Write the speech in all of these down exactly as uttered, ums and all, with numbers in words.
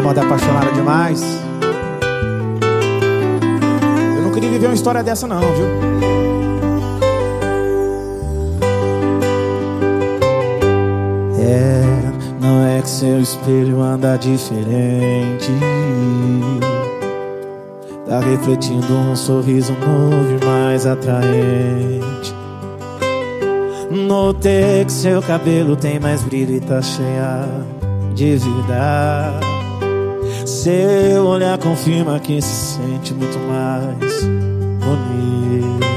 moda apaixonada demais. Eu não queria viver uma história dessa não, viu? É, não é que seu espelho anda diferente. Tá refletindo um sorriso novo e mais atraente. Notei que seu cabelo tem mais brilho e tá cheia de vida. Seu olhar confirma que se sente muito mais bonito.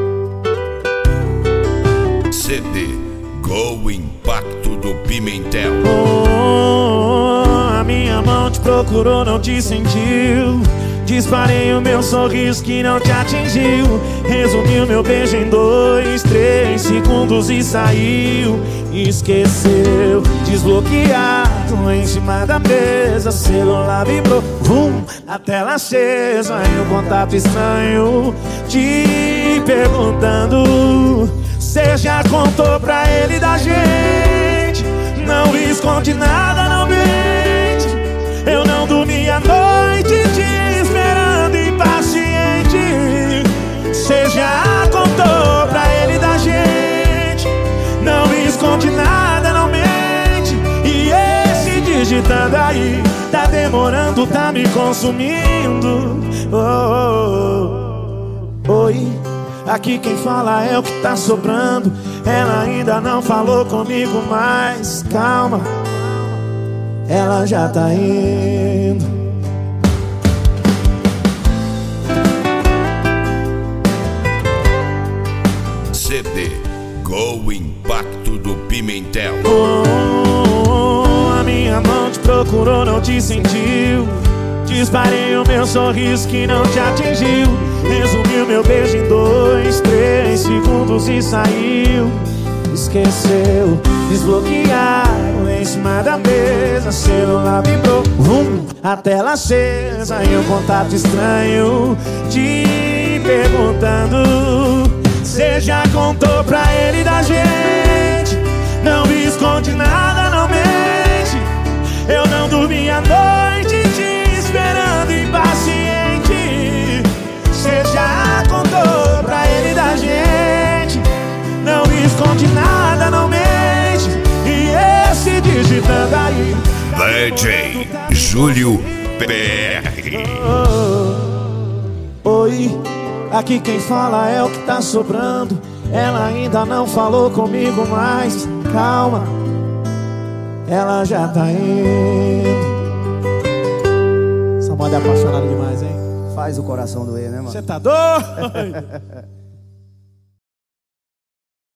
C D Go Impacto do Pimentel. Oh, a minha mão te procurou, não te sentiu. Disparei o meu sorriso que não te atingiu. Resumiu meu beijo em dois, três segundos e saiu. Esqueceu, desbloqueado em cima da mesa. Celular vibrou, vum, a tela acesa. E um contato estranho te perguntando: cê já contou pra ele da gente? Não esconde nada, não mente. Eu não dormi a noite te esperando impaciente. Cê já contou pra ele da gente? Não esconde nada, não mente. E esse digitando aí tá demorando, tá me consumindo. Oh, oh, oh. Oi, aqui quem fala é o que tá sobrando. Ela ainda não falou comigo, mas calma, ela já tá indo. C D Go Impacto do Pimentel. Oh, oh, oh, a minha mão te procurou, não te sentiu. Disparei o meu sorriso que não te atingiu. Resumiu meu beijo em dois, três segundos e saiu. Esqueceu, desbloquearam em cima da mesa. Celular vibrou, vum, a tela acesa. E um contato estranho te perguntando: cê já contou pra ele da gente? Não esconde nada, não mente. Eu não dormi a noite te esperando impaciente. Cê já contou pra ele da gente? Não esconde nada, não mente. E esse digitando aí D J Júlio P R. oh, Oi, aqui quem fala é o que tá sobrando. Ela ainda não falou comigo, mas calma, ela já tá indo. Essa moda é apaixonada demais, hein? Faz o coração doer, né, mano? Você tá doido?